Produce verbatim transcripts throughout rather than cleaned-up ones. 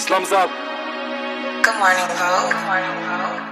Slums up. Good morning, Vogue. Good morning, Vogue.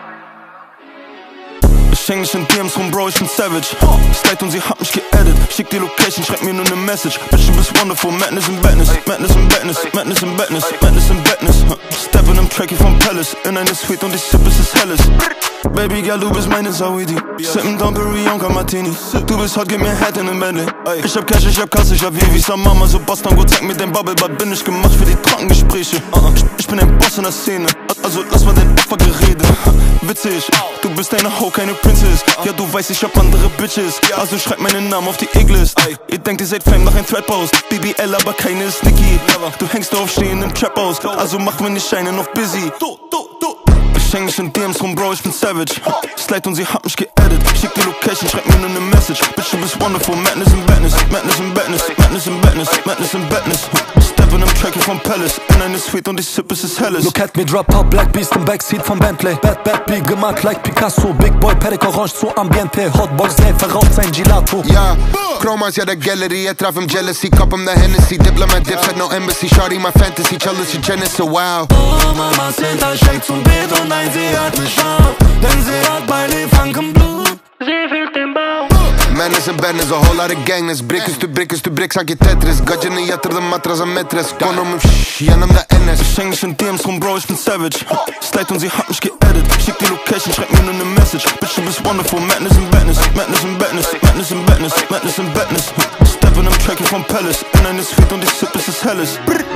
Ich häng nicht in D Ms rum, Bro, ich bin savage. Slide und sie hat mich geedit. Schick die Location, schreib mir nur ne Message. Bitch, du bist wonderful, madness in badness. Madness in badness, madness in badness, madness in badness. Step in nem Tracky vom Palace. In eine Suite und ich sip, es ist helles. Baby girl, du bist meine Saudi. Sippen Donkery, Yonka Martini. Du bist hot, gib mir Head in nem Bentley. Ich hab Cash, ich hab Kasse, ich hab Vivi. Sag Mama, so Bastango, zeig mir den Bubblebad. Bin ich gemacht für die Trockengespräche. Ich, ich bin ein Boss in der Szene. Also lass mal den Opfergerede. Witzig, du bist eine Ho, keine Princess. Ja, du weißt, ich hab andere Bitches. Also schreib meinen Namen auf die Egglist. Ihr denkt, ihr seid Fame nach ein Threadpost. B B L, aber keine Sneaky. Du hängst auf stehen im Trap-Haus. Also mach mir nicht scheinen auf busy. Ich häng nicht in D Ms rum, Bro, ich bin savage. Slide und sie hat mich geedit. Schick die Location, schreib mir nur ne Message. Bitch, du bist wonderful, madness in badness. Madness in badness, madness in badness, madness in badness. Step in nem Tracky vom Palace. In eine Suite und ich sip, es ist helles. Look at me, drop top, Black Beast im Backseat vom Bentley. Bad, bad, big gemacht like Picasso. Big Boy, Peric Orange zu Ambiente. Hotbox, nee, verraucht sein Gelato. Ja, Chromas, ja, der Gallery. Er traf im Jealousy, Cop him the Hennessy. Diplomat, Dips, hat no Embassy. Shorty, my fantasy, Chelsea, Genesis, so wow. Oh, Mama, Center, Shake zum Beat und nein, sie hat mich auf. Denn sie hat bei Funken Blut. Sie fühlt den Bau. Madness and badness, a whole lot of gangness. Brickers to brickers to bricks, hangt je Tetris. Gadje ne jatter de matras aan mattress. Kon om hem shh, ja nam de N S. Ich häng nicht in D Ms rum, Bro, ich bin savage. Slide und sie hat mich geedit. Schick die Location, schreib mir nur ne Message. Bitch, du bist wonderful, madness in badness. Madness in badness, madness in badness, madness in badness. Step in nem Tracky vom Palace. In eine Suite und ich sip, es ist helles.